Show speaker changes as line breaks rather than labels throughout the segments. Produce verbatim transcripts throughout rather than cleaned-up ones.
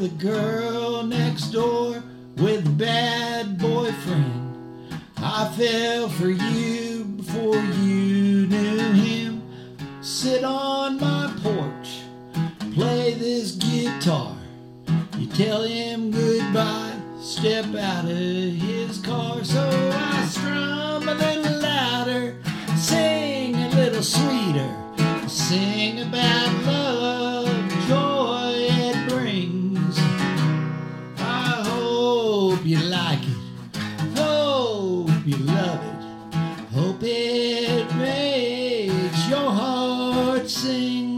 the girl next door with a bad boyfriend. I fell for you before you knew him. Sit on my porch, play this guitar. You tell him goodbye, step out of his car. So I strum a little louder, sing a little sweeter, sing about love, joy it brings. I hope you like it, hope you love it, hope it makes your heart sing.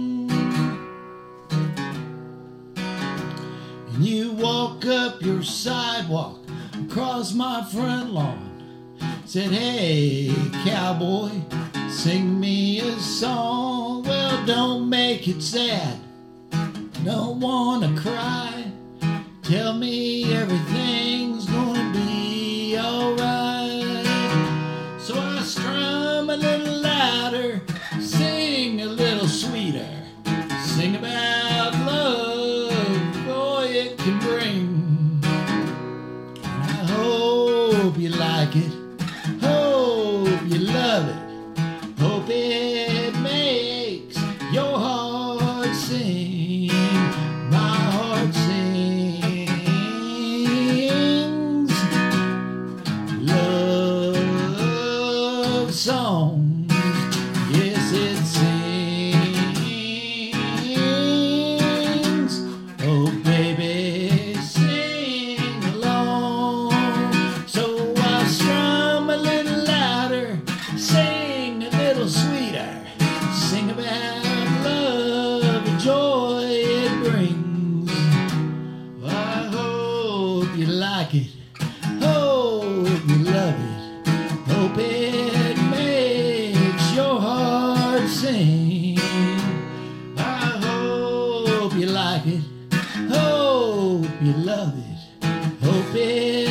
And you walk up your sidewalk across my front lawn, said, hey, cowboy, sing me a song. Well, don't make it sad, don't wanna cry. Tell me everything's gonna be alright. So I strum a little louder, sing a little sweeter, sing about love, boy, it can bring. I hope you like it, hope you love it, hope it makes your heart sing. My heart sings love songs. Yes, it sings. Oh, baby, sing along. So I strum a little louder, sing a little sweeter, sing about love and joy it brings. I hope you like it, hope you love it, hope it makes your heart sing. I hope you like it, hope you love it, hope it